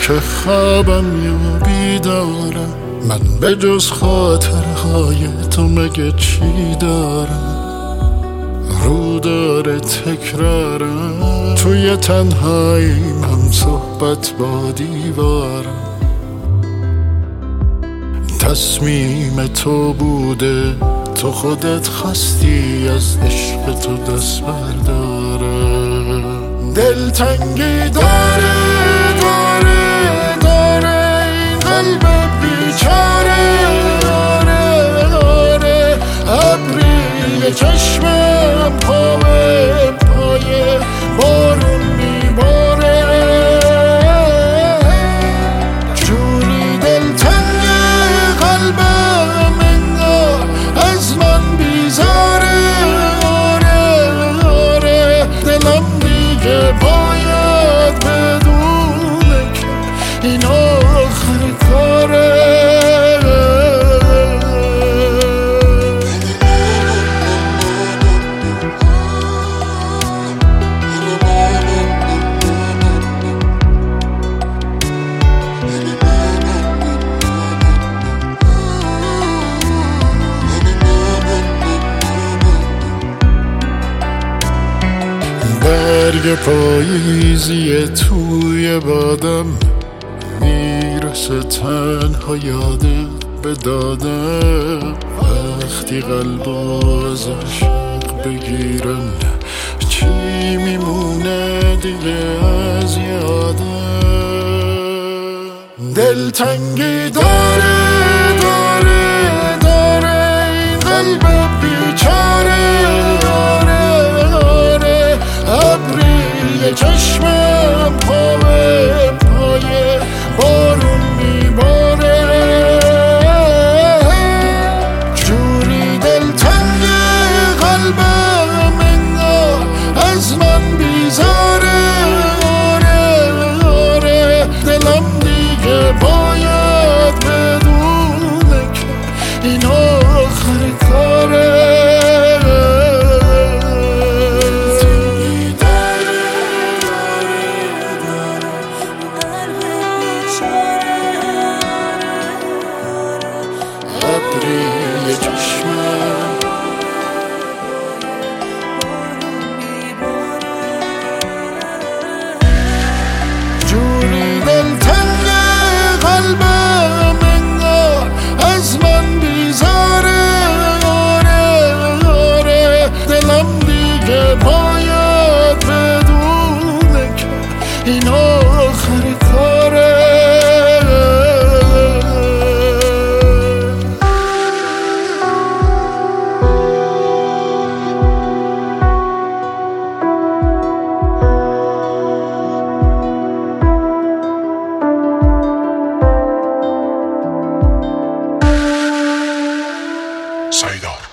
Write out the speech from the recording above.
که خوابم یا بیدارم، من به جز خاطرهای تو مگه چی دارم؟ رو داره تکرارم، توی تنهاییم هم صحبت با دیوارم. تصمیم تو بوده، تو خودت خواستی از عشق تو دست بردارم. دلتنگی داره این قلب بیچاره، آره ابری چشمم پای بارون میباره. جوری دلتنگ قلبم انگار از من بیزاره، آره دلم دیگه باید بدونه که این آخر کاره. برگ پاییزی توی بادم میرسه تنها یادت به دادم. وقتی قلب از عشق بگیرن چی میمونه دیگه از یادم؟ دلتنگی داره این قلب بیچاره، ابری چشمم پای بارون میباره. جوری دلتنگ قلبم انگار از من بیزاره، آره دلم دیگه باید بدونه که این آخر کاره. ابری چشمم جوری دلتنگ قلبم انگار از من بیزاره، آره دلم دیگه باید بدونه که این آخر کاره. سایدار